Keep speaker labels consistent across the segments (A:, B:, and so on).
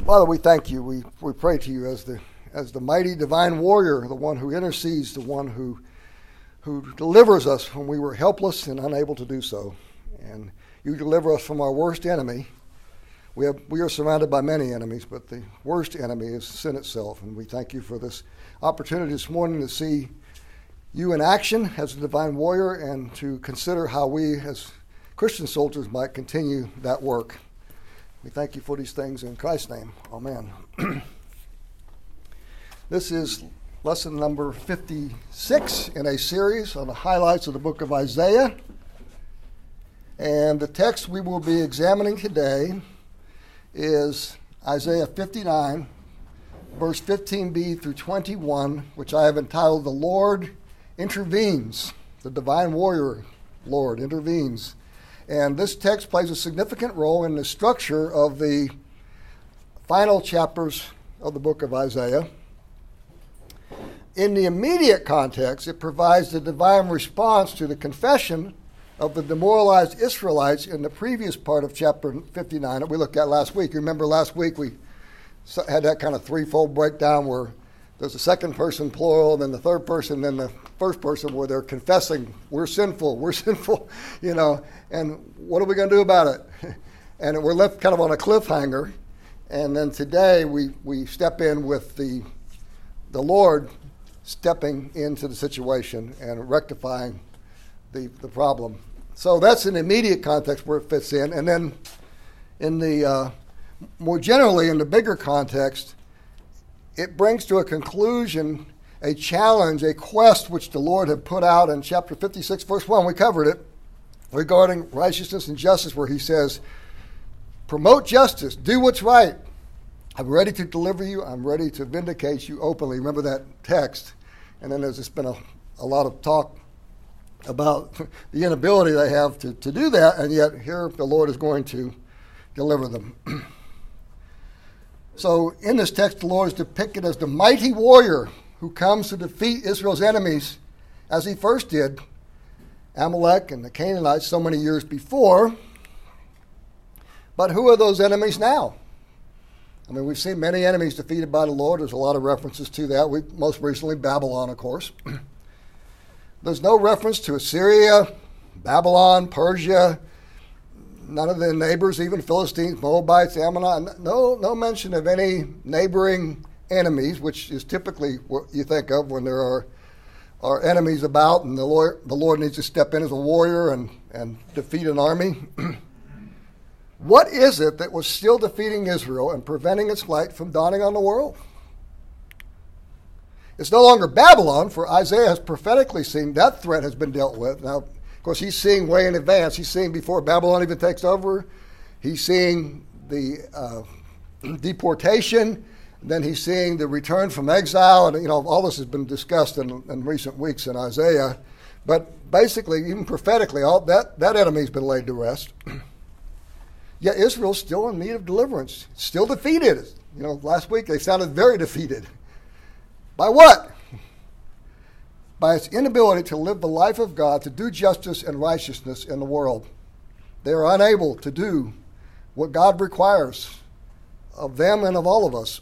A: Father, we thank you. We pray to you as the mighty divine warrior, the one who intercedes, the one who delivers us when we were helpless and unable to do so. And you deliver us from our worst enemy. We are surrounded by many enemies, but the worst enemy is sin itself. And we thank you for this opportunity this morning to see you in action as a divine warrior and to consider how we as Christian soldiers might continue that work. We thank you for these things in Christ's name. Amen. This is lesson number 56 in a series on the highlights of the book of Isaiah. And the text we will be examining today is Isaiah 59, verse 15b through 21, which I have entitled, "The Lord Intervenes." The divine warrior, Lord, intervenes. And this text plays a significant role in the structure of the final chapters of the book of Isaiah. In the immediate context, it provides the divine response to the confession of the demoralized Israelites in the previous part of chapter 59 that we looked at last week. Remember last week we had that kind of threefold breakdown where there's a second person plural, then the third person, then the first person where they're confessing, we're sinful, and what are we going to do about it? And we're left kind of on a cliffhanger. And then today we step in with the Lord stepping into the situation and rectifying the problem. So that's an immediate context where it fits in. And then in the more generally in the bigger context, it brings to a conclusion a challenge, a quest which the Lord had put out in chapter 56, verse 1. We covered it regarding righteousness and justice, where he says, promote justice, do what's right. I'm ready to deliver you. I'm ready to vindicate you openly. Remember that text. And then there's just been a lot of talk about the inability they have to do that, and yet here the Lord is going to deliver them. So in this text, the Lord is depicted as the mighty warrior who comes to defeat Israel's enemies as he first did Amalek and the Canaanites so many years before. But who are those enemies now? I mean, we've seen many enemies defeated by the Lord. There's a lot of references to that. Most recently, Babylon, of course. There's no reference to Assyria, Babylon, Persia, none of the neighbors, even Philistines, Moabites, Ammonites. No mention of any neighboring enemies, which is typically what you think of when there are enemies about and the Lord needs to step in as a warrior and defeat an army. What is it that was still defeating Israel and preventing its light from dawning on the world? It's no longer Babylon, for Isaiah has prophetically seen that threat has been dealt with. Now, of course, he's seeing way in advance. He's seeing before Babylon even takes over. He's seeing the deportation. Then he's seeing the return from exile. And, all this has been discussed in recent weeks in Isaiah. But basically, even prophetically, all that enemy's been laid to rest. Yet Israel's still in need of deliverance. Still defeated. Last week they sounded very defeated. By what? By its inability to live the life of God, to do justice and righteousness in the world. They are unable to do what God requires of them and of all of us.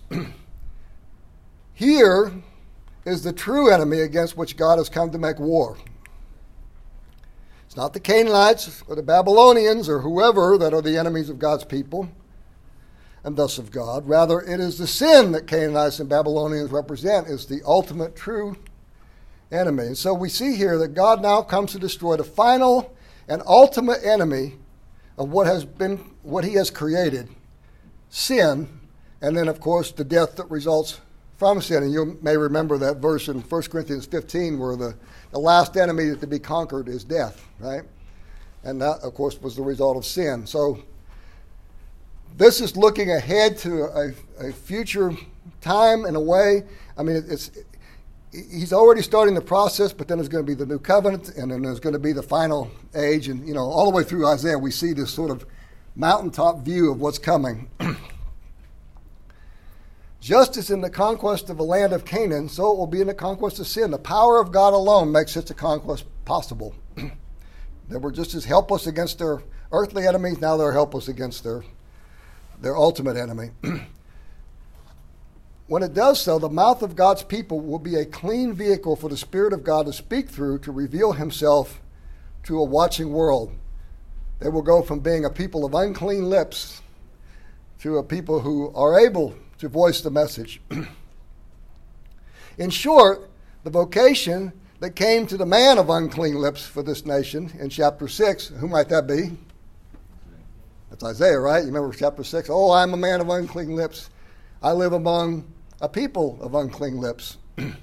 A: Here is the true enemy against which God has come to make war. It's not the Canaanites or the Babylonians or whoever that are the enemies of God's people and thus of God. Rather, it is the sin that Canaanites and Babylonians represent is the ultimate true enemy. And so we see here that God now comes to destroy the final and ultimate enemy of what he has created, sin, and then, of course, the death that results from sin. And you may remember that verse in 1 Corinthians 15 where the last enemy to be conquered is death, right? And that, of course, was the result of sin. So this is looking ahead to a future time in a way. I mean, he's already starting the process, but then there's going to be the new covenant, and then there's going to be the final age. And, all the way through Isaiah, we see this sort of mountaintop view of what's coming. Just as in the conquest of the land of Canaan, so it will be in the conquest of sin. The power of God alone makes such a conquest possible. They were just as helpless against their earthly enemies. Now they're helpless against their ultimate enemy. when it does so, the mouth of God's people will be a clean vehicle for the Spirit of God to speak through to reveal himself to a watching world. They will go from being a people of unclean lips to a people who are able to voice the message. In short, the vocation that came to the man of unclean lips for this nation in chapter 6, who might that be? That's Isaiah, right? You remember chapter 6? Oh, I'm a man of unclean lips. I live among a people of unclean lips.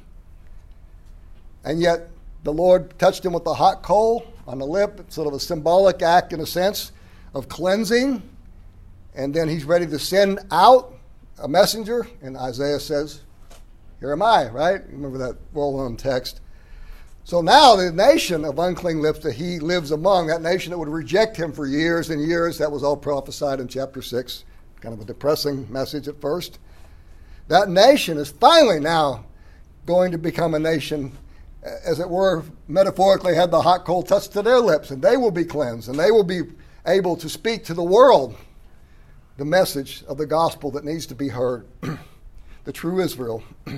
A: And yet the Lord touched him with a hot coal on the lip, sort of a symbolic act in a sense of cleansing. And then he's ready to send out a messenger. And Isaiah says, here am I, right? Remember that well-known text. So now the nation of unclean lips that he lives among, that nation that would reject him for years and years, that was all prophesied in chapter 6. Kind of a depressing message at first. That nation is finally now going to become a nation, as it were, metaphorically had the hot coal touched to their lips, and they will be cleansed, and they will be able to speak to the world the message of the gospel that needs to be heard, the true Israel.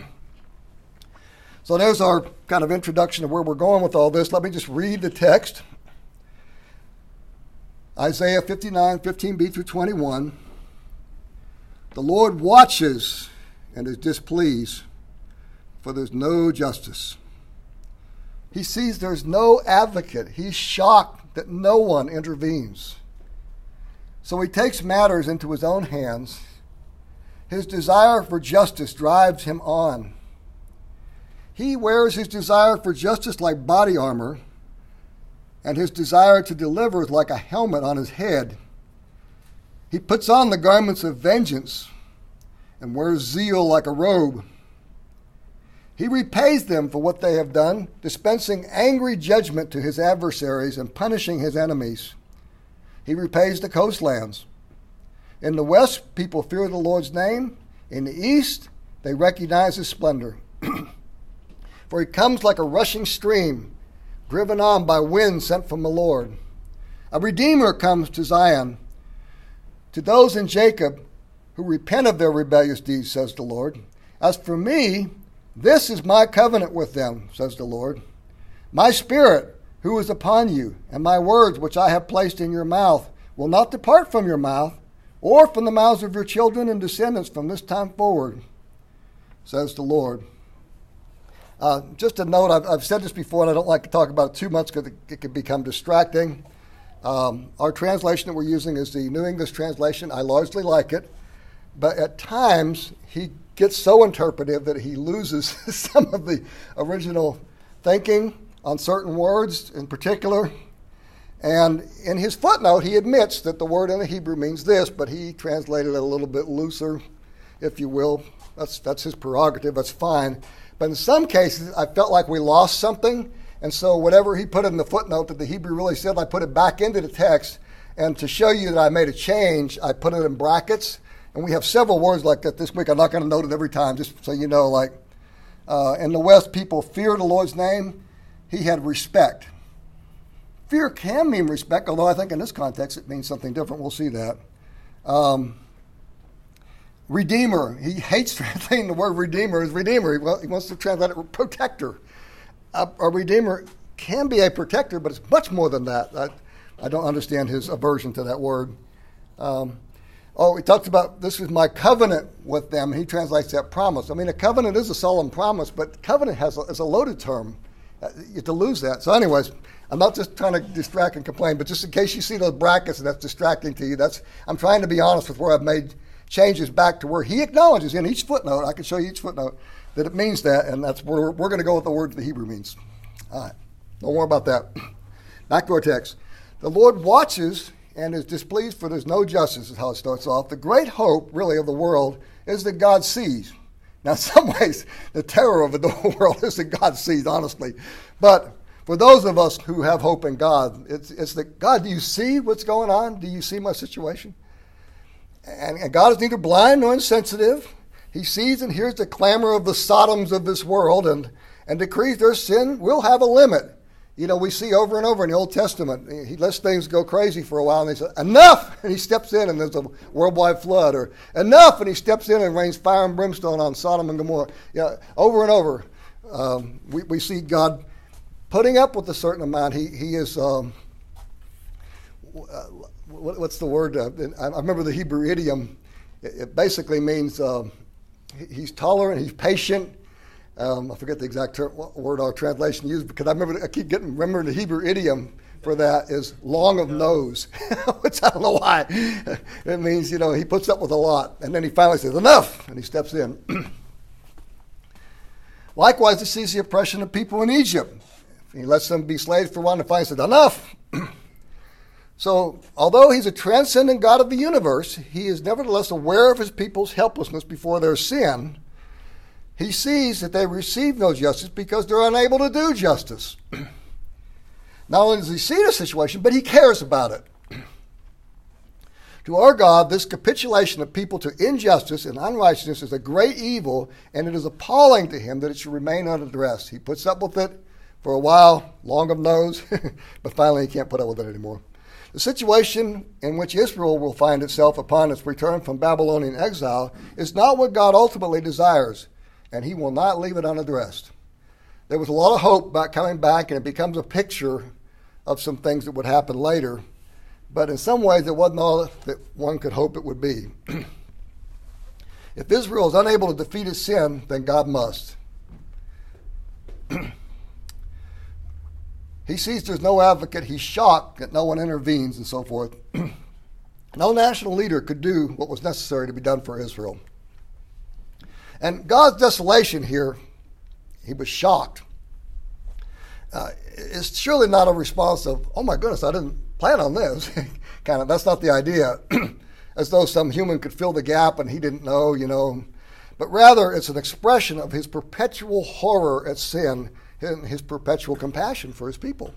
A: So there's our kind of introduction of where we're going with all this. Let me just read the text. Isaiah 59, 15b through 21. The Lord watches and is displeased, for there's no justice. He sees there's no advocate. He's shocked that no one intervenes. So he takes matters into his own hands. His desire for justice drives him on. He wears his desire for justice like body armor, and his desire to deliver is like a helmet on his head. He puts on the garments of vengeance and wears zeal like a robe. He repays them for what they have done, dispensing angry judgment to his adversaries and punishing his enemies. He repays the coastlands. In the west, people fear the Lord's name. In the east, they recognize his splendor. For he comes like a rushing stream, driven on by wind sent from the Lord. A Redeemer comes to Zion. To those in Jacob who repent of their rebellious deeds, says the Lord. As for me, this is my covenant with them, says the Lord. My spirit, who is upon you, and my words which I have placed in your mouth, will not depart from your mouth, or from the mouths of your children and descendants from this time forward, says the Lord. Just a note, I've said this before, and I don't like to talk about it too much because it can become distracting. Our translation that we're using is the New English translation. I largely like it, but at times he gets so interpretive that he loses some of the original thinking on certain words in particular. And in his footnote, he admits that the word in the Hebrew means this, but he translated it a little bit looser, if you will. That's his prerogative. That's fine. But in some cases, I felt like we lost something. And so whatever he put in the footnote that the Hebrew really said, I put it back into the text. And to show you that I made a change, I put it in brackets. And we have several words like that this week. I'm not going to note it every time, just so you know. Like in the West, people fear the Lord's name. He had respect. Fear can mean respect, although I think in this context it means something different. We'll see that. Redeemer. He hates translating the word redeemer as redeemer. He wants to translate it protector. A redeemer can be a protector, but it's much more than that. I don't understand his aversion to that word. He talks about, this is my covenant with them. He translates that promise. I mean, a covenant is a solemn promise, but covenant is a loaded term. You have to lose that. So anyways, I'm not just trying to distract and complain, but just in case you see those brackets and that's distracting to you, I'm trying to be honest with where I've made changes back to where he acknowledges in each footnote. I can show you each footnote that it means that, and that's where we're going to go with the word the Hebrew means. All right, no more about that. Back to our text. The Lord watches and is displeased, for there's no justice, is how it starts off. The great hope, really, of the world is that God sees. Now, in some ways, the terror of the whole world is that God sees, honestly. But for those of us who have hope in God, it's that, God, do you see what's going on? Do you see my situation? And God is neither blind nor insensitive. He sees and hears the clamor of the Sodoms of this world and decrees their sin will have a limit. You know, we see over and over in the Old Testament, he lets things go crazy for a while, and they say, enough! And he steps in, and there's a worldwide flood. Or, enough! And he steps in and rains fire and brimstone on Sodom and Gomorrah. Yeah, over and over, we see God putting up with a certain amount. He is, what's the word? I remember the Hebrew idiom. It basically means he's tolerant, he's patient. I forget the exact word our translation used, because I keep remembering the Hebrew idiom for that is long of nose, which I don't know why. It means, you know, he puts up with a lot, and then he finally says, enough, and he steps in. Likewise, he sees the oppression of people in Egypt. He lets them be slaves for a while, and finally says, enough. So, although he's a transcendent God of the universe, he is nevertheless aware of his people's helplessness before their sin. He sees that they receive no justice because they're unable to do justice. Not only does he see the situation, but he cares about it. To our God, this capitulation of people to injustice and unrighteousness is a great evil, and it is appalling to him that it should remain unaddressed. He puts up with it for a while, long of nose, but finally he can't put up with it anymore. The situation in which Israel will find itself upon its return from Babylonian exile is not what God ultimately desires, and he will not leave it unaddressed. There was a lot of hope about coming back, and it becomes a picture of some things that would happen later. But in some ways, it wasn't all that one could hope it would be. If Israel is unable to defeat its sin, then God must. He sees there's no advocate. He's shocked that no one intervenes and so forth. No national leader could do what was necessary to be done for Israel. And God's desolation here, he was shocked. It's surely not a response of, oh my goodness, I didn't plan on this. That's not the idea. As though some human could fill the gap and he didn't know, you know. But rather, it's an expression of his perpetual horror at sin and his perpetual compassion for his people.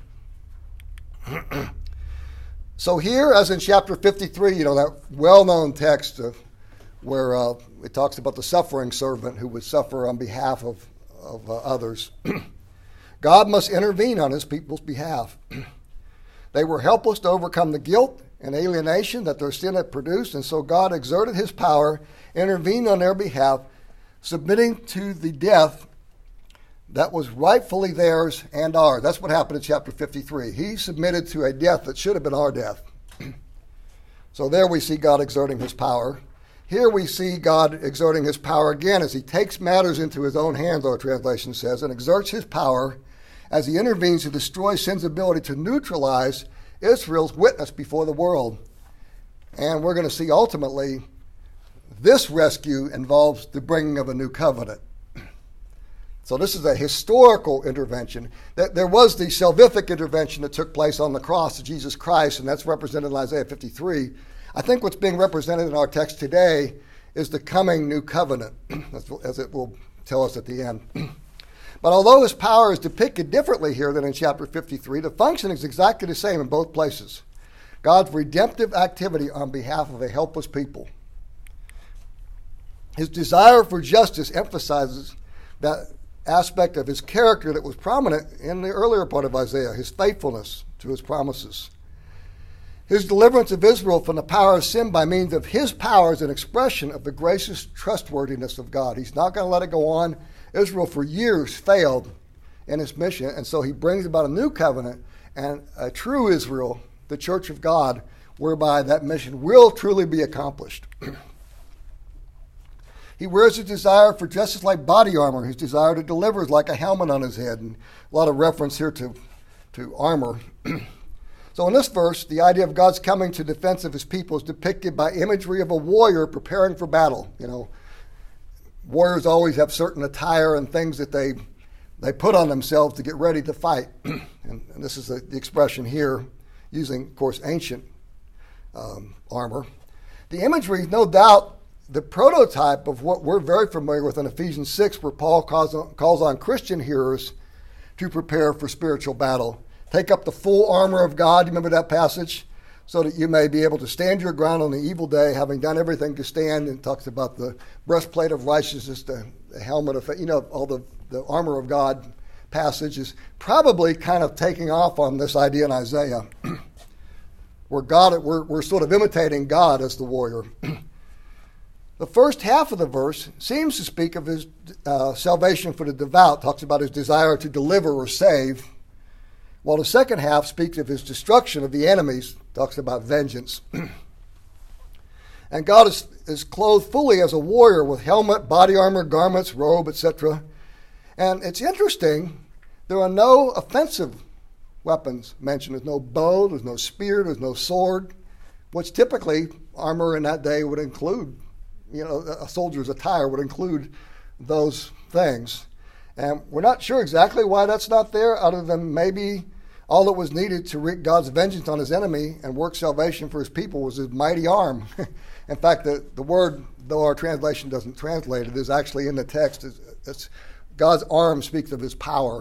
A: So here, as in chapter 53, you know, that well-known text where it talks about the suffering servant who would suffer on behalf of others. God must intervene on his people's behalf. They were helpless to overcome the guilt and alienation that their sin had produced, and so God exerted his power, intervened on their behalf, submitting to the death that was rightfully theirs and ours. That's what happened in chapter 53. He submitted to a death that should have been our death. So there we see God exerting his power. Here we see God exerting his power again as he takes matters into his own hands, our translation says, and exerts his power as he intervenes to destroy sin's ability to neutralize Israel's witness before the world. And we're going to see ultimately this rescue involves the bringing of a new covenant. So this is a historical intervention. There was the salvific intervention that took place on the cross of Jesus Christ, and that's represented in Isaiah 53. I think what's being represented in our text today is the coming new covenant, as it will tell us at the end. But although his power is depicted differently here than in chapter 53, the function is exactly the same in both places. God's redemptive activity on behalf of a helpless people. His desire for justice emphasizes that aspect of his character that was prominent in the earlier part of Isaiah, his faithfulness to his promises. His deliverance of Israel from the power of sin by means of his power is an expression of the gracious trustworthiness of God. He's not going to let it go on. Israel for years failed in its mission, and so he brings about a new covenant and a true Israel, the church of God, whereby that mission will truly be accomplished. He wears his desire for justice like body armor. His desire to deliver is like a helmet on his head. And a lot of reference here to armor. So in this verse, the idea of God's coming to defense of his people is depicted by imagery of a warrior preparing for battle. You know, warriors always have certain attire and things that they put on themselves to get ready to fight. And this is the expression here, using, of course, ancient armor. The imagery is no doubt the prototype of what we're very familiar with in Ephesians 6, where Paul calls on Christian hearers to prepare for spiritual battle. Take up the full armor of God, you remember that passage? So that you may be able to stand your ground on the evil day, having done everything to stand. And it talks about the breastplate of righteousness, the helmet of, all the armor of God passage is probably kind of taking off on this idea in Isaiah, where we're sort of imitating God as the warrior. The first half of the verse seems to speak of his salvation for the devout, talks about his desire to deliver or save, while the second half speaks of his destruction of the enemies, talks about vengeance. And God is clothed fully as a warrior with helmet, body armor, garments, robe, etc. And it's interesting, there are no offensive weapons mentioned. There's no bow, there's no spear, there's no sword, which typically armor in that day would include. A soldier's attire would include those things. And we're not sure exactly why that's not there, other than maybe all that was needed to wreak God's vengeance on his enemy and work salvation for his people was his mighty arm. In fact, the word, though our translation doesn't translate it, is actually in the text. It's God's arm speaks of his power.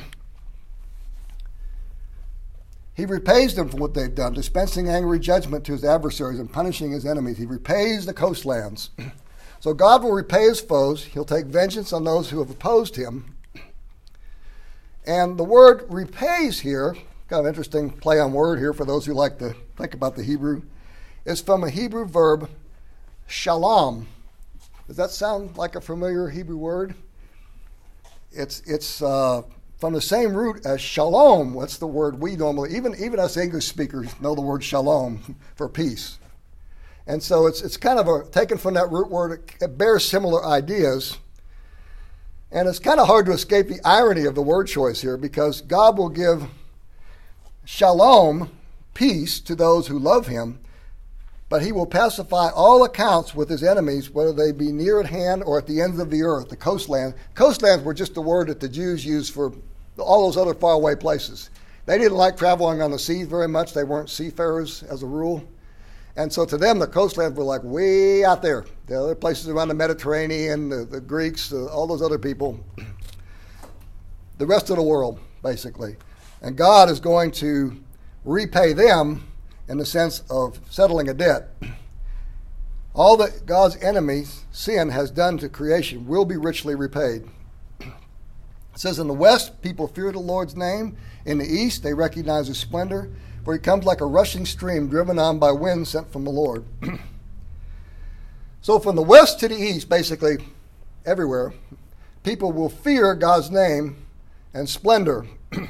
A: He repays them for what they've done, dispensing angry judgment to his adversaries and punishing his enemies. He repays the coastlands. So God will repay his foes. He'll take vengeance on those who have opposed him. And the word repays here, kind of interesting play on word here for those who like to think about the Hebrew, is from a Hebrew verb, shalom. Does that sound like a familiar Hebrew word? It's from the same root as shalom. What's the word we normally, even us English speakers know the word shalom for peace. And so it's kind of taken from that root word. It bears similar ideas. And it's kind of hard to escape the irony of the word choice here, because God will give shalom, peace, to those who love him, but he will pacify all accounts with his enemies, whether they be near at hand or at the ends of the earth, the coastlands. Coastlands were just the word that the Jews used for all those other faraway places. They didn't like traveling on the seas very much. They weren't seafarers as a rule. And so to them, the coastlands were like way out there. The other places around the Mediterranean, the Greeks, all those other people, the rest of the world, basically. And God is going to repay them in the sense of settling a debt. All that God's enemies, sin, has done to creation will be richly repaid. It says, in the west, people fear the Lord's name. In the east, they recognize his splendor, for he comes like a rushing stream driven on by wind sent from the Lord. So from the west to the east, basically everywhere, people will fear God's name and splendor.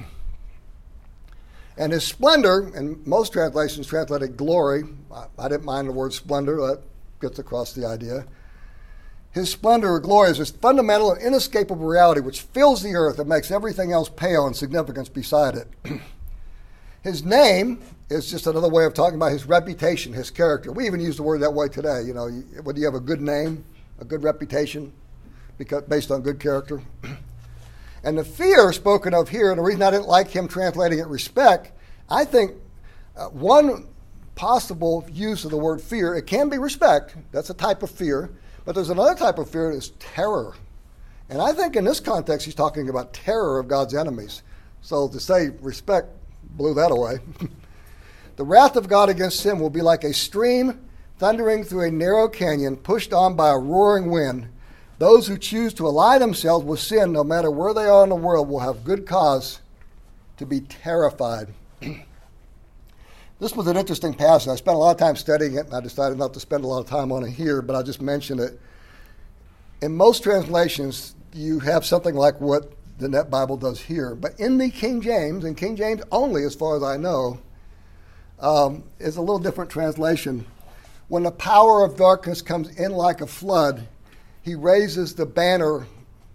A: And his splendor, and most translations translated glory. I didn't mind the word splendor. That gets across the idea. His splendor or glory is this fundamental and inescapable reality which fills the earth and makes everything else pale in significance beside it. His name is just another way of talking about his reputation, his character. We even use the word that way today. Whether you have a good name, a good reputation, based on good character. And the fear spoken of here, and the reason I didn't like him translating it respect, I think one possible use of the word fear, it can be respect. That's a type of fear. But there's another type of fear that is terror. And I think in this context, he's talking about terror of God's enemies. So to say respect blew that away. The wrath of God against sin will be like a stream thundering through a narrow canyon, pushed on by a roaring wind. Those who choose to ally themselves with sin, no matter where they are in the world, will have good cause to be terrified. This was an interesting passage. I spent a lot of time studying it, and I decided not to spend a lot of time on it here, but I just mentioned it. In most translations, you have something like what the Net Bible does here. But in the King James, and King James only as far as I know, is a little different translation. When the power of darkness comes in like a flood, he raises the banner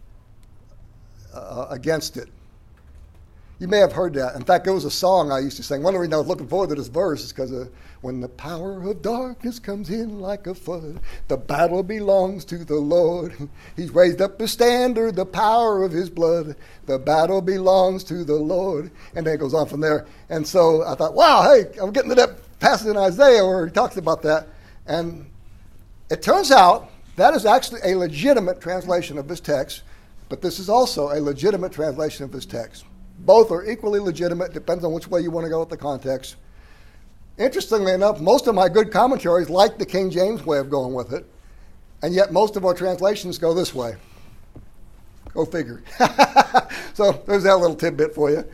A: against it. You may have heard that. In fact, there was a song I used to sing. One of the reasons I was looking forward to this verse is because when the power of darkness comes in like a flood, the battle belongs to the Lord. He's raised up the standard, the power of his blood. The battle belongs to the Lord. And then it goes on from there. And so I thought, wow, hey, I'm getting to that passage in Isaiah where he talks about that. And it turns out that is actually a legitimate translation of this text, but this is also a legitimate translation of this text. Both are equally legitimate, depends on which way you want to go with the context. Interestingly enough, most of my good commentaries like the King James way of going with it, and yet most of our translations go this way. Go figure. So there's that little tidbit for you.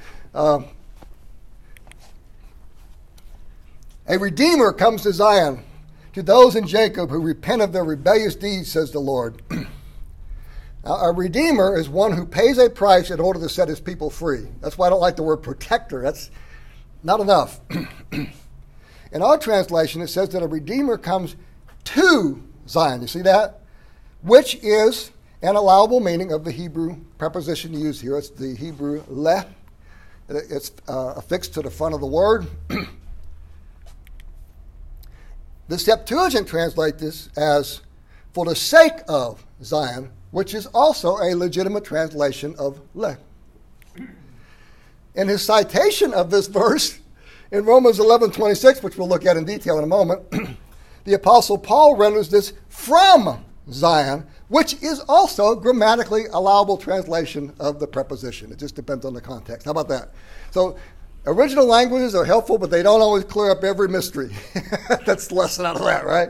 A: A Redeemer comes to Zion, to those in Jacob who repent of their rebellious deeds, says the Lord. Now, a Redeemer is one who pays a price in order to set his people free. That's why I don't like the word protector. That's not enough. In our translation, it says that a Redeemer comes to Zion. You see that? Which is an allowable meaning of the Hebrew preposition used here. It's the Hebrew leh. It's affixed to the front of the word. The Septuagint translates this as for the sake of Zion, which is also a legitimate translation of leh. In his citation of this verse, in Romans 11:26, which we'll look at in detail in a moment, the Apostle Paul renders this from Zion, which is also a grammatically allowable translation of the preposition. It just depends on the context. How about that? So original languages are helpful, but they don't always clear up every mystery. That's the lesson out of that, right?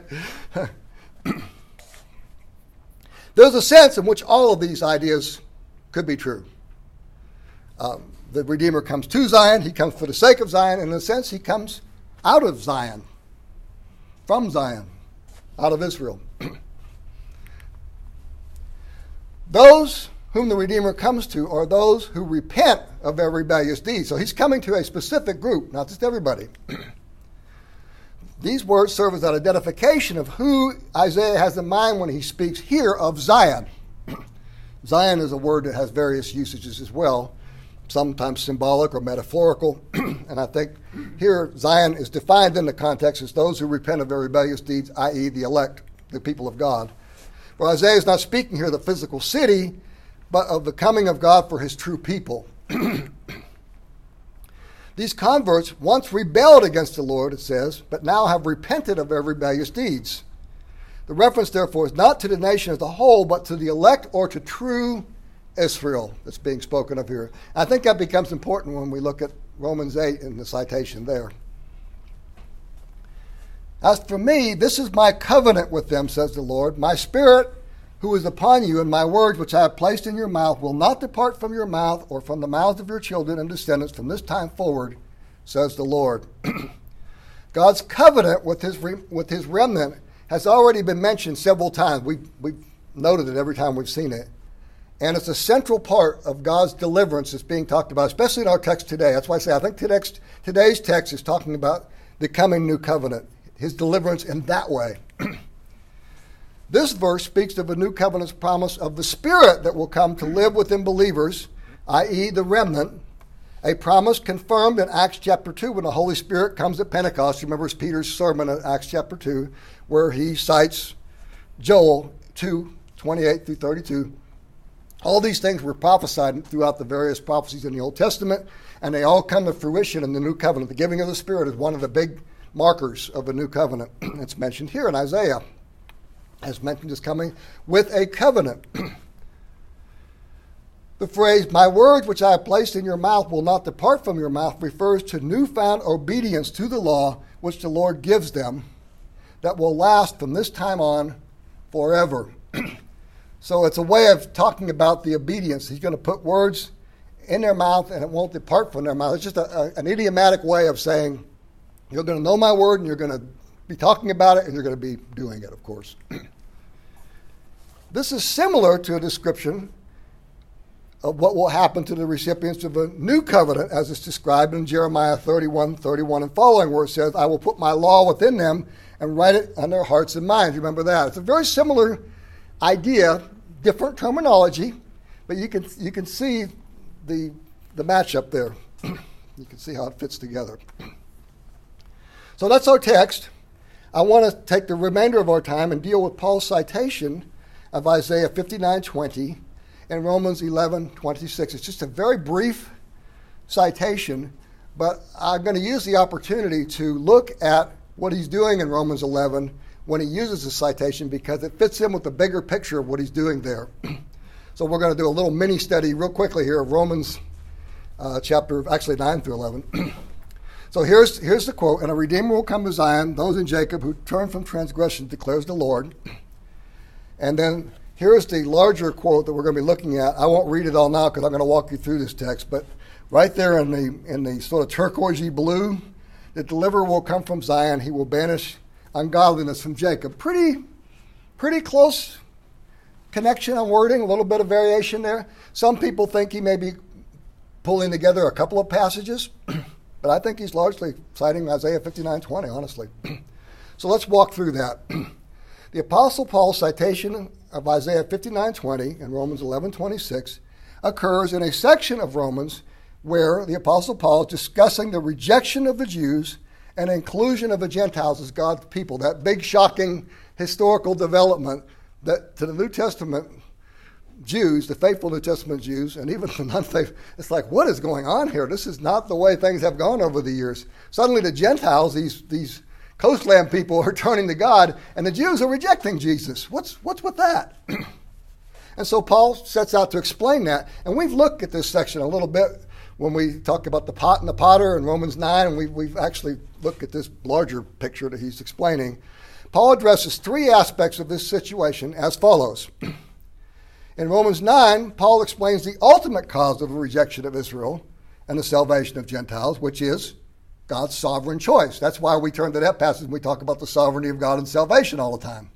A: There's a sense in which all of these ideas could be true. The Redeemer comes to Zion. He comes for the sake of Zion. And in a sense, he comes out of Zion, from Zion, out of Israel. Those whom the Redeemer comes to are those who repent of their rebellious deeds. So he's coming to a specific group, not just everybody. These words serve as an identification of who Isaiah has in mind when he speaks here of Zion. Zion is a word that has various usages as well, sometimes symbolic or metaphorical. And I think here Zion is defined in the context as those who repent of their rebellious deeds, i.e. the elect, the people of God. For Isaiah is not speaking here of the physical city, but of the coming of God for his true people. These converts once rebelled against the Lord, it says, but now have repented of their rebellious deeds. The reference, therefore, is not to the nation as a whole, but to the elect or to true Israel that's being spoken of here. I think that becomes important when we look at Romans 8 in the citation there. As for me, this is my covenant with them, says the Lord. My spirit who is upon you, and my words which I have placed in your mouth will not depart from your mouth or from the mouths of your children and descendants from this time forward, says the Lord. God's covenant with his remnant has already been mentioned several times. We've noted it every time we've seen it. And it's a central part of God's deliverance that's being talked about, especially in our text today. That's why I say I think today's text is talking about the coming new covenant, his deliverance in that way. This verse speaks of a new covenant's promise of the Spirit that will come to live within believers, i.e. the remnant, a promise confirmed in Acts chapter 2 when the Holy Spirit comes at Pentecost. You remember Peter's sermon in Acts chapter 2 where he cites Joel 2:28 through 32. All these things were prophesied throughout the various prophecies in the Old Testament, and they all come to fruition in the new covenant. The giving of the Spirit is one of the big markers of the new covenant. It's mentioned here in Isaiah. As mentioned, is coming with a covenant. The phrase, my words which I have placed in your mouth will not depart from your mouth, refers to newfound obedience to the law which the Lord gives them that will last from this time on forever. So it's a way of talking about the obedience. He's going to put words in their mouth and it won't depart from their mouth. It's just an idiomatic way of saying, you're going to know my word and you're going to be talking about it and you're going to be doing it, of course. This is similar to a description of what will happen to the recipients of a new covenant as it's described in Jeremiah 31:31 and following, where it says, I will put my law within them and write it on their hearts and minds. Remember that. It's a very similar idea, different terminology, but you can see the matchup there. You can see how it fits together. So that's our text. I want to take the remainder of our time and deal with Paul's citation of Isaiah 59:20 and Romans 11:26. It's just a very brief citation, but I'm going to use the opportunity to look at what he's doing in Romans 11 when he uses the citation because it fits in with the bigger picture of what he's doing there. So we're going to do a little mini study real quickly here of Romans chapter 9 through 11. So here's the quote, and a Redeemer will come to Zion, those in Jacob who turn from transgression, declares the Lord. And then Here's the larger quote that we're going to be looking at. I won't read it all now because I'm going to walk you through this text, but right there in the sort of turquoisey blue, the deliverer will come from Zion. He will banish ungodliness from Jacob. Pretty close connection on wording, a little bit of variation there. Some people think he may be pulling together a couple of passages, but I think he's largely citing Isaiah 59:20, honestly. So let's walk through that. The Apostle Paul's citation of Isaiah 59:20 and Romans 11:26 occurs in a section of Romans where the Apostle Paul is discussing the rejection of the Jews and inclusion of the Gentiles as God's people, that big, shocking historical development that to the New Testament Jews, the faithful New Testament Jews, and even the non-faithful, it's like, what is going on here? This is not the way things have gone over the years. Suddenly the Gentiles, these coastland people, are turning to God, and the Jews are rejecting Jesus. What's with that? And so Paul sets out to explain that. And we've looked at this section a little bit when we talk about the pot and the potter in Romans 9, and we've actually looked at this larger picture that he's explaining. Paul addresses three aspects of this situation as follows. In Romans 9, Paul explains the ultimate cause of the rejection of Israel and the salvation of Gentiles, which is God's sovereign choice. That's why we turn to that passage when we talk about the sovereignty of God and salvation all the time.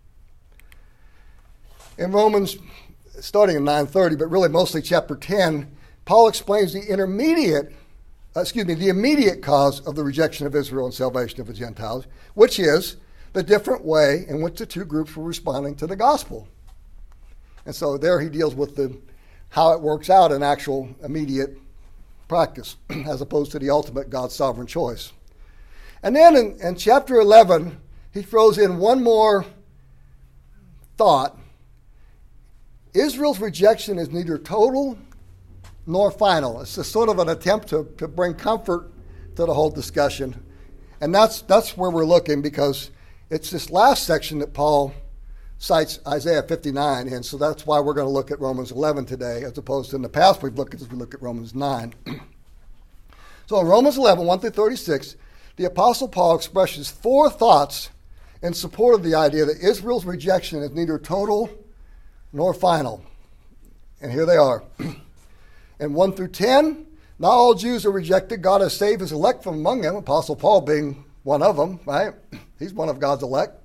A: In Romans, starting in 9:30, but really mostly chapter 10, Paul explains the immediate cause of the rejection of Israel and salvation of the Gentiles, which is the different way in which the two groups were responding to the gospel. And so there he deals with how it works out in actual immediate practice, as opposed to the ultimate God's sovereign choice. And then in chapter 11, he throws in one more thought. Israel's rejection is neither total nor final. It's a sort of an attempt to bring comfort to the whole discussion. And that's where we're looking, because it's this last section that Paul cites Isaiah 59, and so that's why we're going to look at Romans 11 today, as opposed to in the past we look at Romans 9. So in Romans 11, 1 through 36, the Apostle Paul expresses four thoughts in support of the idea that Israel's rejection is neither total nor final. And here they are. In 1 through 10, not all Jews are rejected. God has saved his elect from among them, Apostle Paul being one of them, right? He's one of God's elect.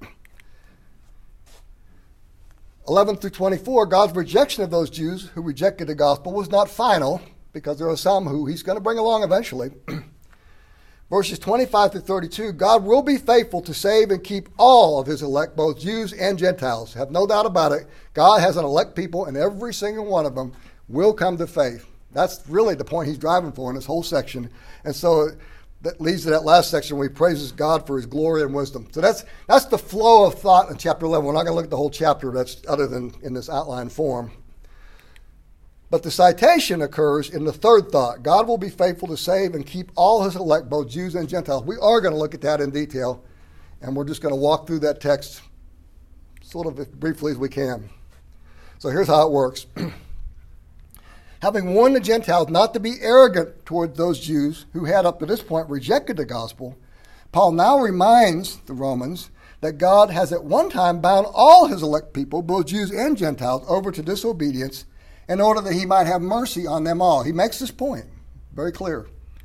A: 11 through 24, God's rejection of those Jews who rejected the gospel was not final, because there are some who he's going to bring along eventually. Verses 25 through 32, God will be faithful to save and keep all of his elect, both Jews and Gentiles. Have no doubt about it. God has an elect people, and every single one of them will come to faith. That's really the point he's driving for in this whole section. And so that leads to that last section where he praises God for his glory and wisdom. So that's the flow of thought in chapter 11. We're not going to look at the whole chapter, that's other than in this outline form. But the citation occurs in the third thought. God will be faithful to save and keep all his elect, both Jews and Gentiles. We are going to look at that in detail, and we're just going to walk through that text sort of as briefly as we can. So here's how it works. Having warned the Gentiles not to be arrogant toward those Jews who had up to this point rejected the gospel, Paul now reminds the Romans that God has at one time bound all his elect people, both Jews and Gentiles, over to disobedience in order that he might have mercy on them all. He makes this point very clear.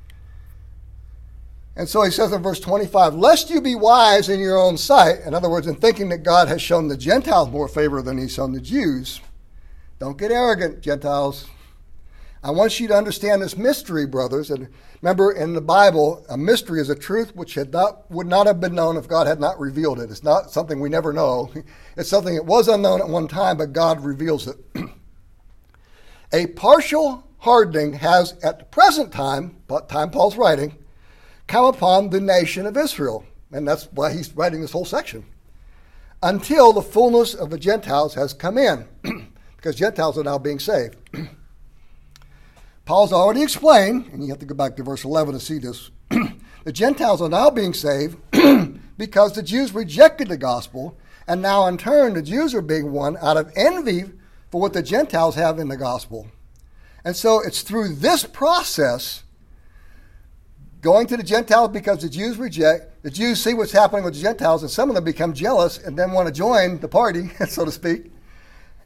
A: And so he says in verse 25, lest you be wise in your own sight, in other words, in thinking that God has shown the Gentiles more favor than he's shown the Jews. Don't get arrogant, Gentiles. I want you to understand this mystery, brothers. And remember, in the Bible, a mystery is a truth which would not have been known if God had not revealed it. It's not something we never know. It's something that was unknown at one time, but God reveals it. A partial hardening has, at the present time Paul's writing, come upon the nation of Israel. And that's why he's writing this whole section. Until the fullness of the Gentiles has come in, because Gentiles are now being saved. Paul's already explained, and you have to go back to verse 11 to see this, the Gentiles are now being saved because the Jews rejected the gospel, and now in turn the Jews are being won out of envy for what the Gentiles have in the gospel. And so it's through this process, going to the Gentiles because the Jews reject, the Jews see what's happening with the Gentiles, and some of them become jealous and then want to join the party, so to speak.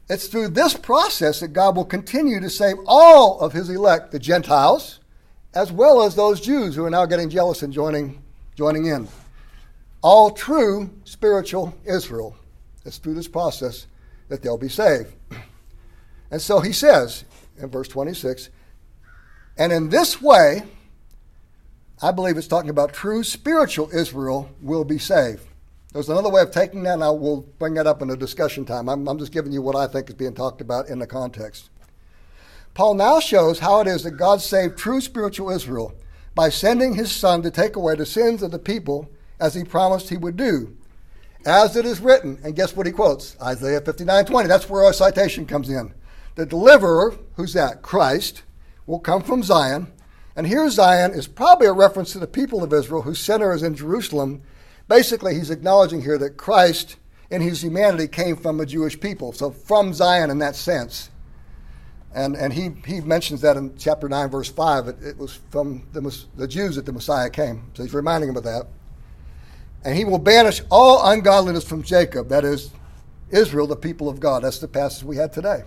A: It's through this process that God will continue to save all of his elect, the Gentiles, as well as those Jews who are now getting jealous and joining in. All true spiritual Israel. It's through this process that they'll be saved. And so he says in verse 26, and in this way, I believe it's talking about true spiritual Israel will be saved. There's another way of taking that, and I will bring that up in a discussion time. I'm just giving you what I think is being talked about in the context. Paul now shows how it is that God saved true spiritual Israel by sending his Son to take away the sins of the people as he promised he would do. As it is written, and guess what he quotes? Isaiah 59:20. That's where our citation comes in. The deliverer, who's that? Christ, will come from Zion. And here Zion is probably a reference to the people of Israel whose center is in Jerusalem. Basically, he's acknowledging here that Christ in his humanity came from a Jewish people. So from Zion in that sense. And he mentions that in chapter 9, verse 5. It was from the Jews that the Messiah came. So he's reminding them of that. And he will banish all ungodliness from Jacob. That is Israel, the people of God. That's the passage we had today.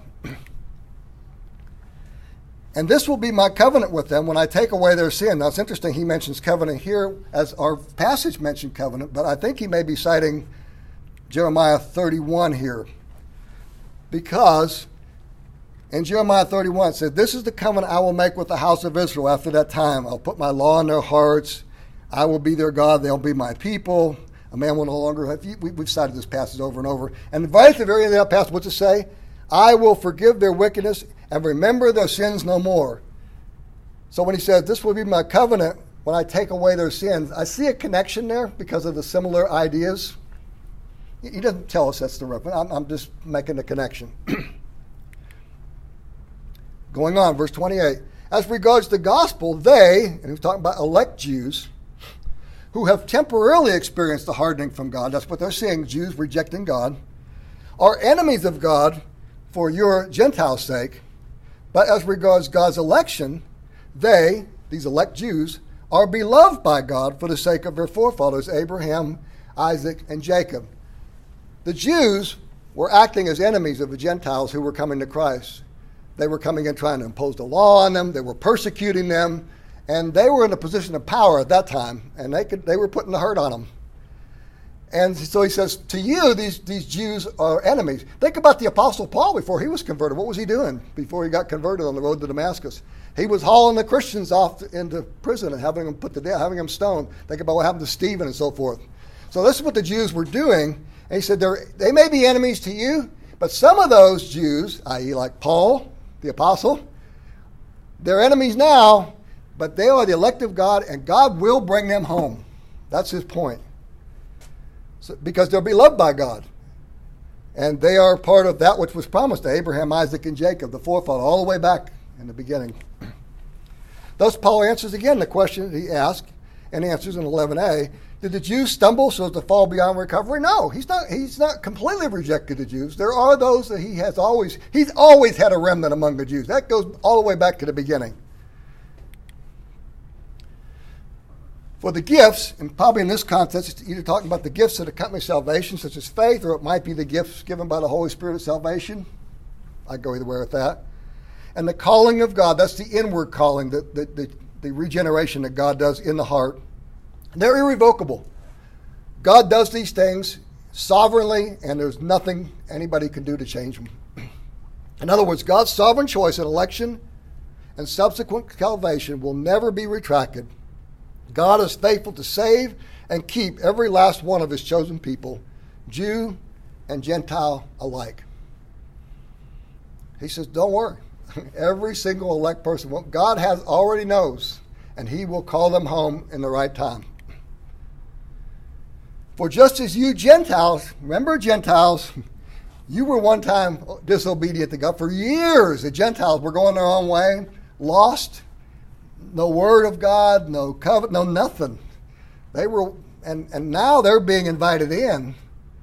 A: And this will be my covenant with them when I take away their sin. Now, it's interesting he mentions covenant here as our passage mentioned covenant, but I think he may be citing Jeremiah 31 here. Because in Jeremiah 31 it says, this is the covenant I will make with the house of Israel after that time. I'll put my law in their hearts. I will be their God. They'll be my people. A man will no longer have... We've cited this passage over and over. And right at the very end of that passage, what's it say? I will forgive their wickedness and remember their sins no more. So when he says, this will be my covenant when I take away their sins, I see a connection there because of the similar ideas. He doesn't tell us that's the reference. I'm just making a connection. Going on, verse 28. As regards the gospel, they, and he's talking about elect Jews, who have temporarily experienced the hardening from God, that's what they're seeing, Jews rejecting God, are enemies of God for your Gentile sake. But as regards God's election, they, these elect Jews, are beloved by God for the sake of their forefathers, Abraham, Isaac, and Jacob. The Jews were acting as enemies of the Gentiles who were coming to Christ. They were coming in trying to impose the law on them. They were persecuting them. And they were in a position of power at that time. And they were putting the hurt on them. And so he says, to you, these Jews are enemies. Think about the Apostle Paul before he was converted. What was he doing before he got converted on the road to Damascus? He was hauling the Christians off into prison and having them put to death, having them stoned. Think about what happened to Stephen and so forth. So this is what the Jews were doing. And he said, they may be enemies to you, but some of those Jews, i.e. like Paul, the apostle, they're enemies now, but they are the elect of God, and God will bring them home. That's his point. So, because they'll be loved by God. And they are part of that which was promised to Abraham, Isaac, and Jacob, the forefather, all the way back in the beginning. Thus, Paul answers again the question he asked, and answers in 11a, did the Jews stumble so as to fall beyond recovery? No, he's not completely rejected the Jews. There are those that he's always had a remnant among the Jews. That goes all the way back to the beginning. For the gifts, and probably in this context, it's either talking about the gifts that accompany salvation, such as faith, or it might be the gifts given by the Holy Spirit of salvation. I go either way with that. And the calling of God, that's the inward calling, the regeneration that God does in the heart. They're irrevocable. God does these things sovereignly, and there's nothing anybody can do to change them. In other words, God's sovereign choice in election and subsequent salvation will never be retracted. God is faithful to save and keep every last one of his chosen people, Jew and Gentile alike. He says, don't worry. Every single elect person, God already knows, and he will call them home in the right time. For just as you Gentiles, remember Gentiles, you were one time disobedient to God. For years, the Gentiles were going their own way, lost, no word of God, no covenant, no nothing. They were, and now they're being invited in.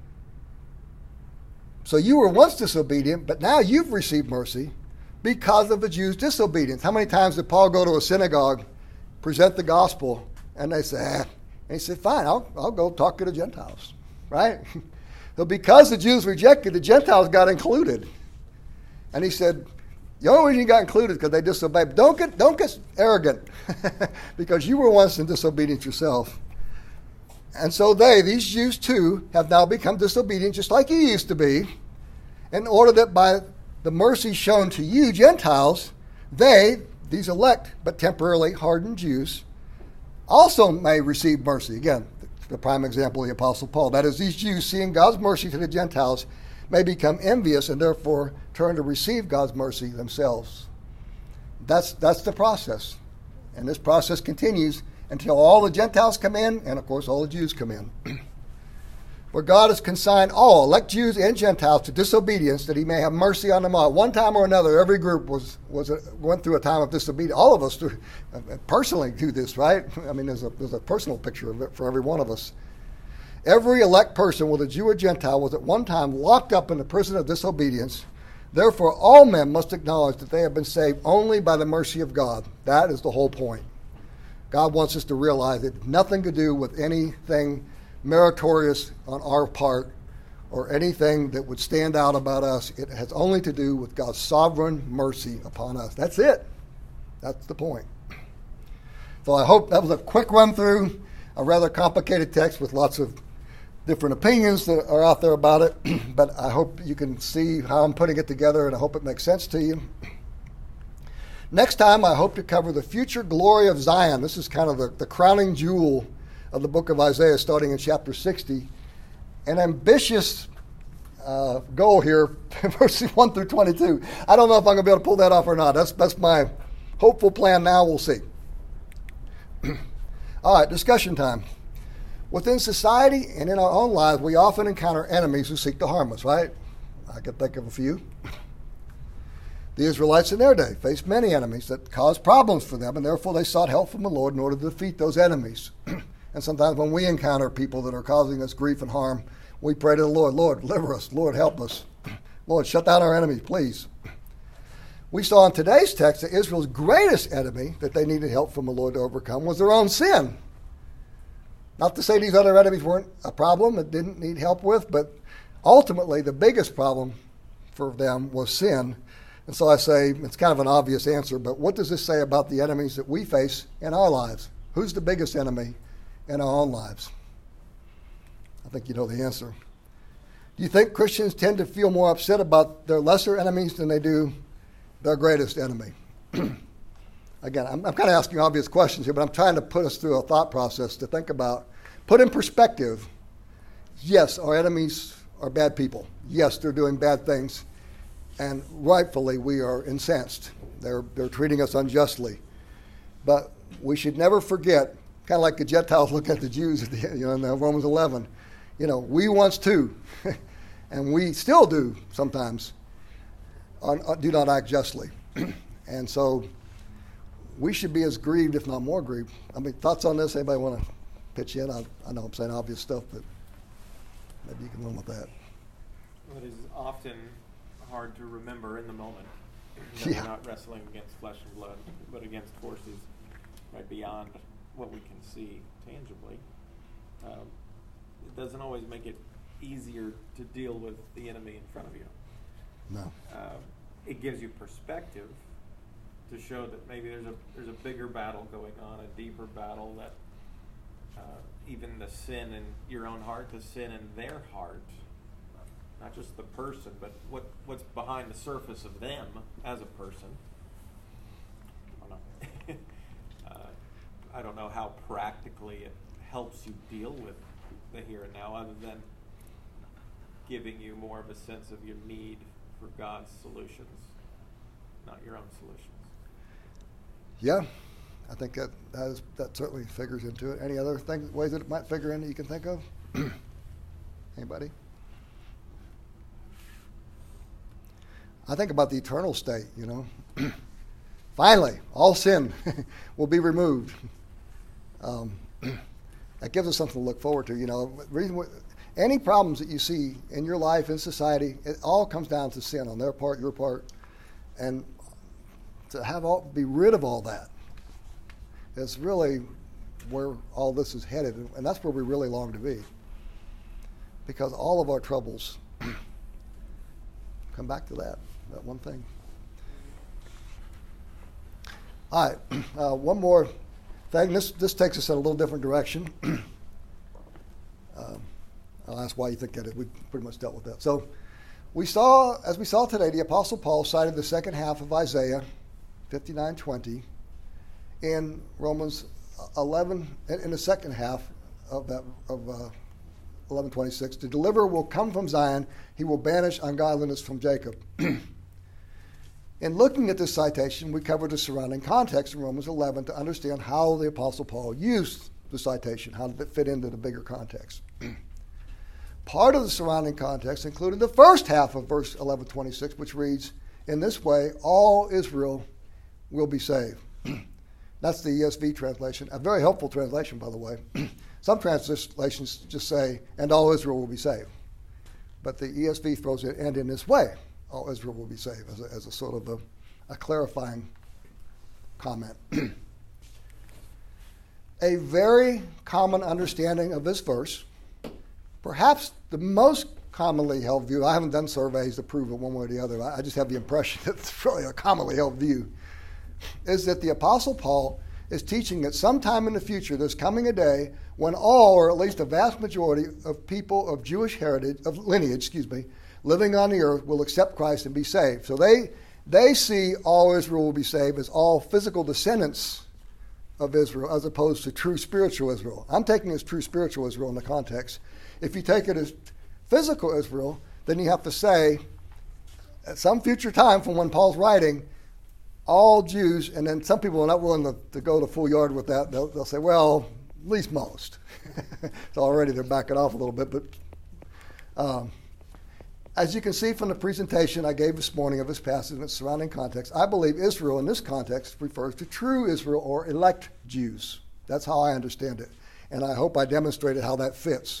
A: So you were once disobedient, but now you've received mercy because of the Jews' disobedience. How many times did Paul go to a synagogue, present the gospel, and they say, and he said, fine, I'll go talk to the Gentiles, right? So because the Jews rejected, the Gentiles got included. And he said, the only reason you got included is because they disobeyed. Don't get arrogant, because you were once in disobedience yourself. And so these Jews too, have now become disobedient, just like you used to be, in order that by the mercy shown to you, Gentiles, these elect but temporarily hardened Jews, also may receive mercy. Again, the prime example of the Apostle Paul. That is, these Jews, seeing God's mercy to the Gentiles, may become envious and therefore turn to receive God's mercy themselves. That's the process. And this process continues until all the Gentiles come in, and of course all the Jews come in. For God has consigned all, elect Jews and Gentiles, to disobedience, that he may have mercy on them all. One time or another, every group went through a time of disobedience. All of us personally do this, right? I mean, there's a personal picture of it for every one of us. Every elect person, whether Jew or Gentile, was at one time locked up in the prison of disobedience. Therefore, all men must acknowledge that they have been saved only by the mercy of God. That is the whole point. God wants us to realize it had nothing to do with anything meritorious on our part or anything that would stand out about us. It has only to do with God's sovereign mercy upon us. That's it. That's the point. So I hope that was a quick run through a rather complicated text with lots of different opinions that are out there about it, but I hope you can see how I'm putting it together, and I hope it makes sense to you. Next time, I hope to cover the future glory of Zion. This is kind of the crowning jewel of the book of Isaiah, starting in chapter 60. An ambitious goal here, verses 1 through 22. I don't know if I'm going to be able to pull that off or not. That's my hopeful plan now. We'll see. All right, discussion time. Within society and in our own lives, we often encounter enemies who seek to harm us, right? I can think of a few. The Israelites in their day faced many enemies that caused problems for them, and therefore they sought help from the Lord in order to defeat those enemies. And sometimes when we encounter people that are causing us grief and harm, we pray to the Lord, Lord, deliver us. Lord, help us. Lord, shut down our enemies, please. We saw in today's text that Israel's greatest enemy that they needed help from the Lord to overcome was their own sin. Not to say these other enemies weren't a problem that didn't need help with, but ultimately the biggest problem for them was sin. And so I say, it's kind of an obvious answer, but what does this say about the enemies that we face in our lives? Who's the biggest enemy in our own lives? I think you know the answer. Do you think Christians tend to feel more upset about their lesser enemies than they do their greatest enemy? Again, I'm kind of asking obvious questions here, but I'm trying to put us through a thought process to think about, put in perspective. Yes, our enemies are bad people. Yes, they're doing bad things, and rightfully we are incensed. They're treating us unjustly. But we should never forget, kind of like the Gentiles look at the Jews at the, in Romans 11. We once too, and we still do sometimes, do not act justly. And so we should be as grieved, if not more grieved. I mean, thoughts on this? Anybody want to pitch in? I know I'm saying obvious stuff, but maybe you can run with that.
B: Well, it is often hard to remember in the moment that
A: Yeah.
B: we're not wrestling against flesh and blood, but against forces right beyond what we can see tangibly. It doesn't always make it easier to deal with the enemy in front of you.
A: No.
B: It gives you perspective to show that maybe there's a bigger battle going on, a deeper battle, that even the sin in your own heart, the sin in their heart, not just the person, but what's behind the surface of them as a person. I don't know. I don't know how practically it helps you deal with the here and now, other than giving you more of a sense of your need for God's solutions, not your own solutions.
A: Yeah, I think that certainly figures into it. Any other ways that it might figure in that you can think of? Anybody? I think about the eternal state, Finally, all sin will be removed. That gives us something to look forward to. Any problems that you see in your life, in society, it all comes down to sin on their part, your part. And to be rid of all that is really where all this is headed. And that's where we really long to be. Because all of our troubles come back to that. that one thing. All right, one more thing. This takes us in a little different direction. I'll ask why you think that is. We pretty much dealt with that. So as we saw today, the Apostle Paul cited the second half of Isaiah 59:20 in Romans 11, in the second half of 11:26. The deliverer will come from Zion. He will banish ungodliness from Jacob. In looking at this citation, we covered the surrounding context in Romans 11 to understand how the Apostle Paul used the citation, how did it fit into the bigger context. Part of the surrounding context included the first half of verse 11:26, which reads, "In this way, all Israel will be saved." That's the ESV translation, a very helpful translation, by the way. Some translations just say, "and all Israel will be saved." But the ESV throws it, "and in this way, all Israel will be saved," as a sort of a clarifying comment. A very common understanding of this verse, perhaps the most commonly held view, I haven't done surveys to prove it one way or the other, I just have the impression that it's really a commonly held view, is that the Apostle Paul is teaching that sometime in the future there's coming a day when all, or at least a vast majority of people of Jewish heritage, of lineage, living on the earth will accept Christ and be saved. So they see all Israel will be saved as all physical descendants of Israel as opposed to true spiritual Israel. I'm taking as true spiritual Israel in the context. If you take it as physical Israel, then you have to say, at some future time from when Paul's writing, all Jews, and then some people are not willing to go the full yard with that. They'll say, well, at least most. So already they're backing off a little bit. But as you can see from the presentation I gave this morning of this passage and its surrounding context, I believe Israel in this context refers to true Israel or elect Jews. That's how I understand it. And I hope I demonstrated how that fits.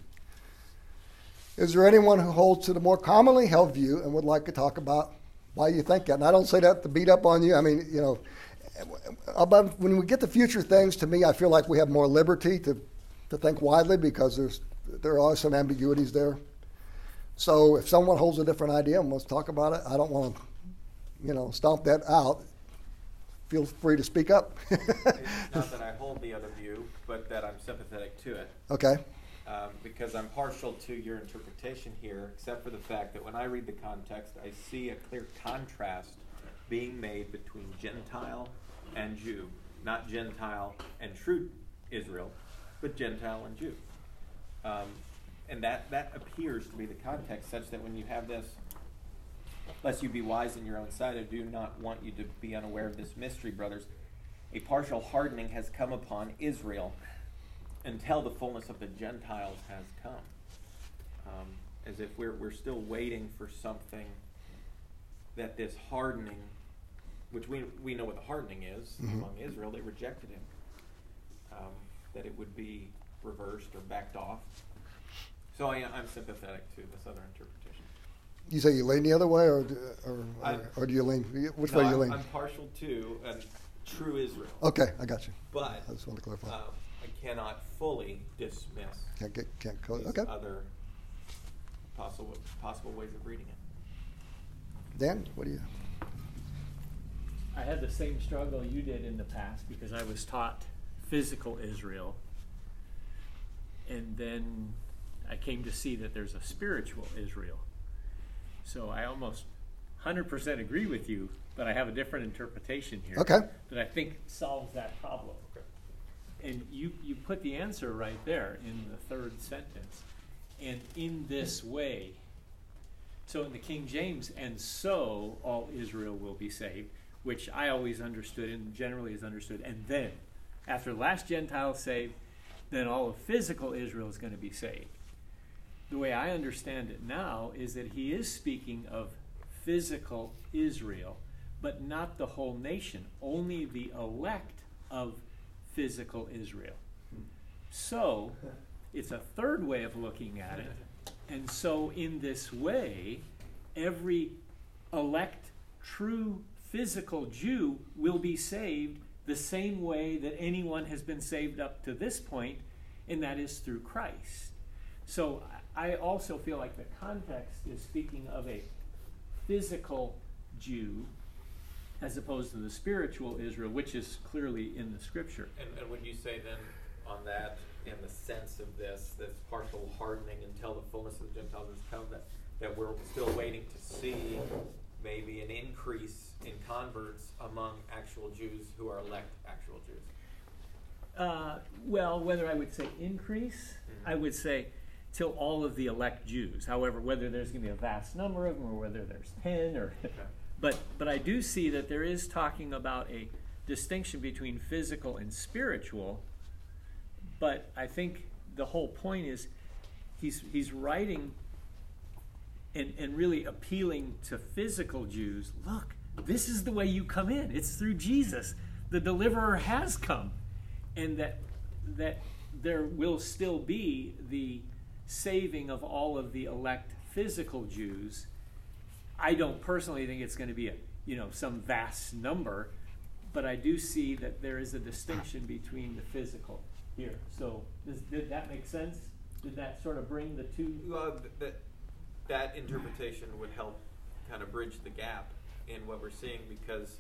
A: Is there anyone who holds to the more commonly held view and would like to talk about why you think that? And I don't say that to beat up on you. I mean, when we get to future things, to me, I feel like we have more liberty to think widely because there are some ambiguities there. So if someone holds a different idea and wants to talk about it, I don't want to, stomp that out. Feel free to speak up.
B: It's not that I hold the other view, but that I'm sympathetic to it.
A: Okay.
B: Because I'm partial to your interpretation here, except for the fact that when I read the context, I see a clear contrast being made between Gentile and Jew. Not Gentile and true Israel, but Gentile and Jew. And that appears to be the context, such that when you have this, lest you be wise in your own sight, I do not want you to be unaware of this mystery, brothers. A partial hardening has come upon Israel until the fullness of the Gentiles has come. As if we're still waiting for something that this hardening, which we know what the hardening is among Israel, they rejected him, that it would be reversed or backed off. So I'm sympathetic to this other interpretation.
A: You say you lean the other way, or do you lean? Which way do you lean?
B: I'm partial to true Israel.
A: Okay, I got you.
B: But
A: I just want to clarify.
B: I cannot fully dismiss other possible ways of reading it.
A: Dan, what do you?
C: I had the same struggle you did in the past because I was taught physical Israel, and then I came to see that there's a spiritual Israel. So I almost 100% agree with you, but I have a different interpretation here that I think solves that problem. Okay. And you put the answer right there in the third sentence. And in this way, so in the King James, and so all Israel will be saved, which I always understood and generally is understood. And then, after the last Gentile saved, then all of physical Israel is going to be saved. The way I understand it now is that he is speaking of physical Israel, but not the whole nation, only the elect of physical Israel. So, it's a third way of looking at it. And so in this way, every elect, true physical Jew will be saved the same way that anyone has been saved up to this point, and that is through Christ. So I also feel like the context is speaking of a physical Jew as opposed to the spiritual Israel, which is clearly in the Scripture.
B: And when you say then on that, in the sense of this partial hardening until the fullness of the Gentiles has come, that we're still waiting to see maybe an increase in converts among actual Jews who are elect actual Jews?
C: Well, whether I would say increase, I would say till all of the elect Jews. However, whether there's going to be a vast number of them or whether there's 10 or...
B: Okay.
C: But I do see that there is talking about a distinction between physical and spiritual. But I think the whole point is he's writing and really appealing to physical Jews. Look, this is the way you come in. It's through Jesus. The deliverer has come. And that there will still be the saving of all of the elect physical Jews. I don't personally think it's going to be some vast number, but I do see that there is a distinction between the physical here. So did that make sense? Did that sort of bring the two?
B: Well, that interpretation would help kind of bridge the gap in what we're seeing because,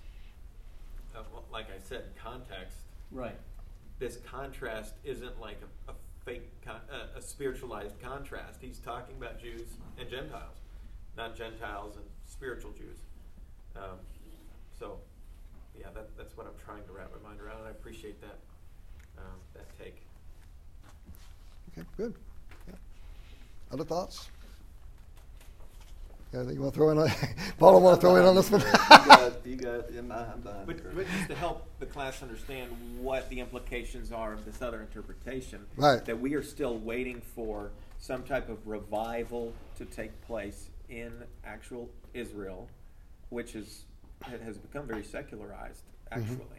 B: like I said, context.
C: Right.
B: This contrast isn't like a fake, a spiritualized contrast. He's talking about Jews and Gentiles, not Gentiles and spiritual Jews. So, yeah, that's what I'm trying to wrap my mind around, and I appreciate that take.
A: Okay, good. Yeah. Other thoughts? Anything you want to throw in? Paul, want to throw in on this one?
D: You got it. I'm done.
B: But just to help the class understand what the implications are of this other interpretation,
A: right.
B: That we are still waiting for some type of revival to take place in actual Israel, which has become very secularized, actually.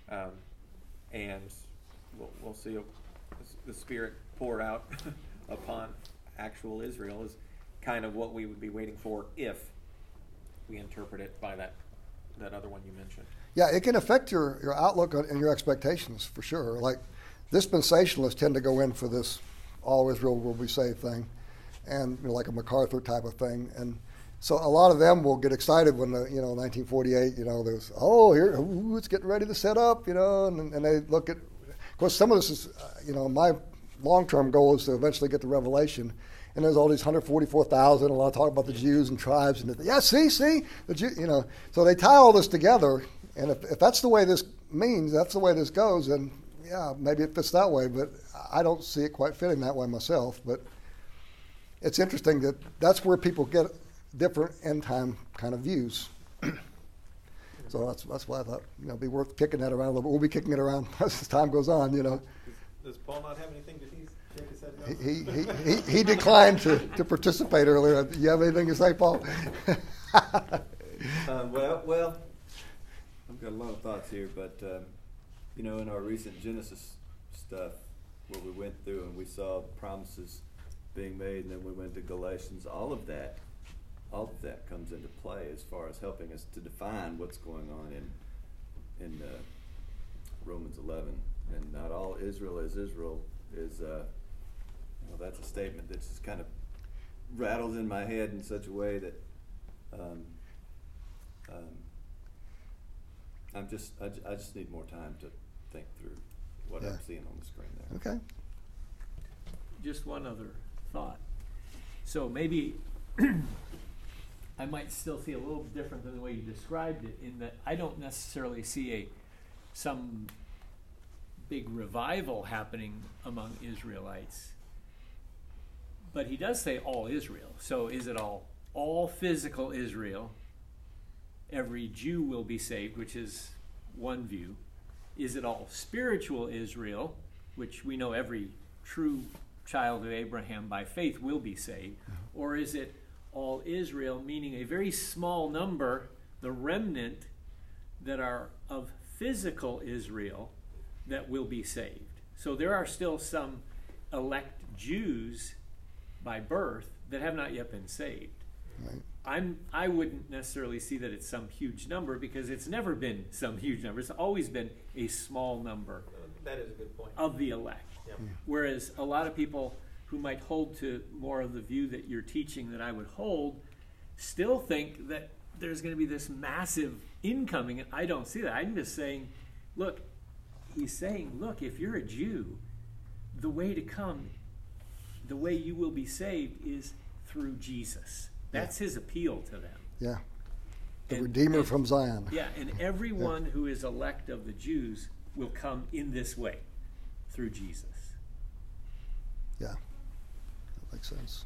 B: And we'll see the Spirit pour out upon actual Israel is kind of what we would be waiting for if we interpret it by that other one you mentioned.
A: Yeah, it can affect your outlook and your expectations for sure. Like dispensationalists tend to go in for this all Israel will be saved thing, and like a MacArthur type of thing. And so a lot of them will get excited when 1948, there's it's getting ready to set up, and they look at. Of course, some of this is, my long-term goal is to eventually get to Revelation. And there's all these 144,000, a lot of talk about the Jews and tribes. And see, the Jew, so they tie all this together. And if that's the way this means, that's the way this goes, then, yeah, maybe it fits that way. But I don't see it quite fitting that way myself. But it's interesting that that's where people get different end-time kind of views. So that's why I thought, it'd be worth kicking that around a little bit. We'll be kicking it around as time goes on,
B: Does Paul not have anything? Did he shake his head no?
A: He declined to participate earlier. Do you have anything to say, Paul?
D: Well, I've got a lot of thoughts here, but in our recent Genesis stuff, where we went through and we saw promises being made, and then we went to Galatians, all of that comes into play as far as helping us to define what's going on in Romans 11. And not all Israel is Israel is, that's a statement that just kind of rattles in my head in such a way that I just need more time to think through what I'm seeing on the screen there.
A: Okay.
C: Just one other thought. So maybe I might still see a little different than the way you described it, in that I don't necessarily see some big revival happening among Israelites. But he does say all Israel. So is it all physical Israel? Every Jew will be saved, which is one view. Is it all spiritual Israel, which we know every true child of Abraham by faith will be saved? Or is it all Israel, meaning a very small number, the remnant, that are of physical Israel that will be saved? So there are still some elect Jews by birth that have not yet been saved. Right. I wouldn't necessarily see that it's some huge number, because it's never been some huge number. It's always been a small number.
B: That is a good point.
C: Of the elect.
B: Yep.
C: Whereas a lot of people who might hold to more of the view that you're teaching that I would hold, still think that there's going to be this massive incoming, and I don't see that. I'm just saying, look, he's saying, look, if you're a Jew, the way to come, the way you will be saved is through Jesus. That's his appeal to them.
A: Yeah. The Redeemer from Zion.
C: Yeah, and everyone who is elect of the Jews will come in this way, through Jesus.
A: Yeah, that makes sense.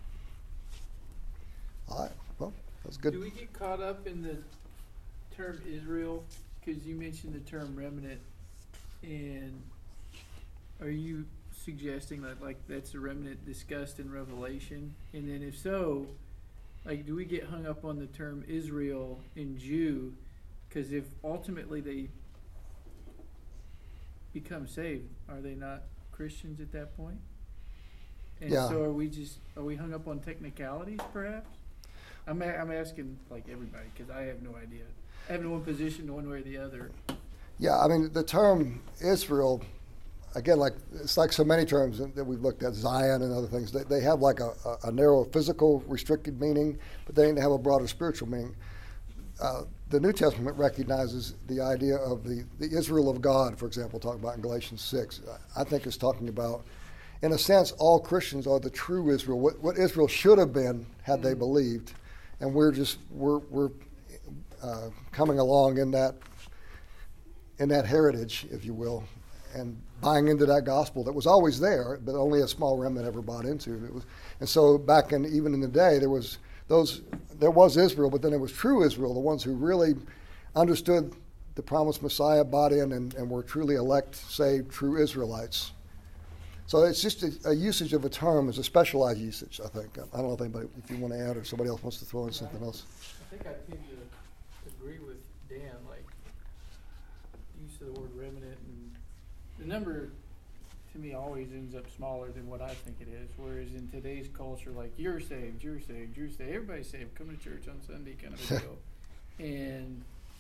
A: All right, well, that's good.
E: Do we get caught up in the term Israel? Because you mentioned the term remnant, and are you suggesting that like that's a remnant discussed in Revelation? And then if so, like, do we get hung up on the term Israel and Jew? Because if ultimately they become saved, are they not Christians at that point? And
A: Yeah.
E: so are we hung up on technicalities perhaps? I'm asking like everybody because I have no idea. I have no position one way or the other.
A: Yeah, I mean, the term Israel, again, like it's like so many terms that we've looked at, Zion and other things. They have like a narrow physical restricted meaning, but they have a broader spiritual meaning. The New Testament recognizes the idea of the Israel of God, for example, talking about in Galatians 6. I think it's talking about, in a sense, all Christians are the true Israel, what Israel should have been had they believed, and we're coming along in that heritage, if you will, and buying into that gospel that was always there, but only a small remnant ever bought into. And so back even in the day, there was Israel, but then there was true Israel, the ones who really understood the promised Messiah, bought in, and were truly elect, saved, true Israelites. So it's just a usage of a term is a specialized usage, I think. I don't know if anybody, if you want to add or somebody else wants to throw in something else.
E: I think I tend to agree with Dan, like use of the word remnant, and the number to me always ends up smaller than what I think it is. Whereas in today's culture, like you're saved, everybody's saved, come to church on Sunday kind of a deal. And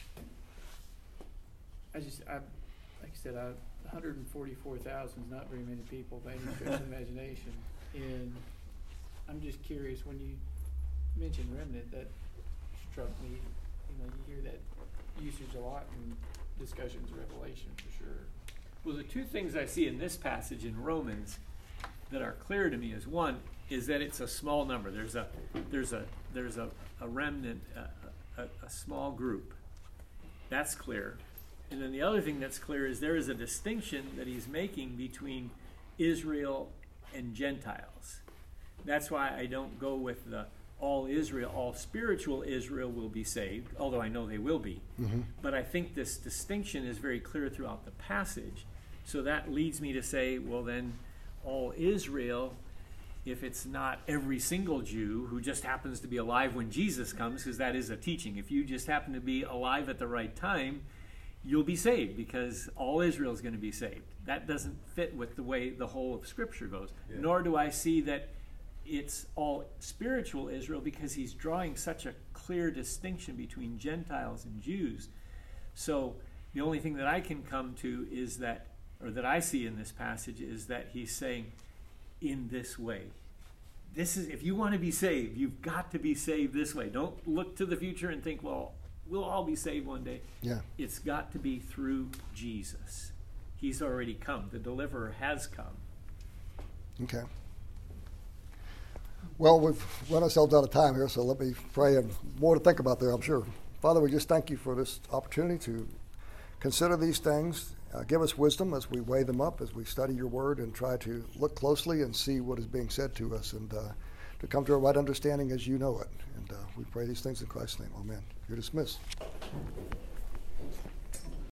E: like I said, 144,000 is not very many people by any stretch of the imagination. And I'm just curious, when you mentioned remnant, that struck me. You know, you hear that usage a lot in discussions of Revelation for sure.
C: Well, the two things I see in this passage in Romans that are clear to me is, one is that it's a small number. There's a remnant, a small group. That's clear. And then the other thing that's clear is there is a distinction that he's making between Israel and Gentiles. That's why I don't go with the all Israel, all spiritual Israel will be saved, although I know they will be. Mm-hmm. But I think this distinction is very clear throughout the passage. So that leads me to say, well then, all Israel, if it's not every single Jew who just happens to be alive when Jesus comes, because that is a teaching. If you just happen to be alive at the right time, you'll be saved because all Israel is going to be saved. That doesn't fit with the way the whole of Scripture goes. Yeah. Nor do I see that it's all spiritual Israel, because he's drawing such a clear distinction between Gentiles and Jews. So the only thing that I can come to is that, or that I see in this passage, is that he's saying, in this way. This is, if you want to be saved, you've got to be saved this way. Don't look to the future and think, well, we'll all be saved one day. Yeah. It's got to be through Jesus. He's already come. The deliverer has come.
A: Okay. Well, we've run ourselves out of time here, so let me pray, and more to think about there, I'm sure. Father, we just thank you for this opportunity to consider these things. Give us wisdom as we weigh them up, as we study your word and try to look closely and see what is being said to us, and to come to a right understanding as you know it. And we pray these things in Christ's name. Amen. You're dismissed.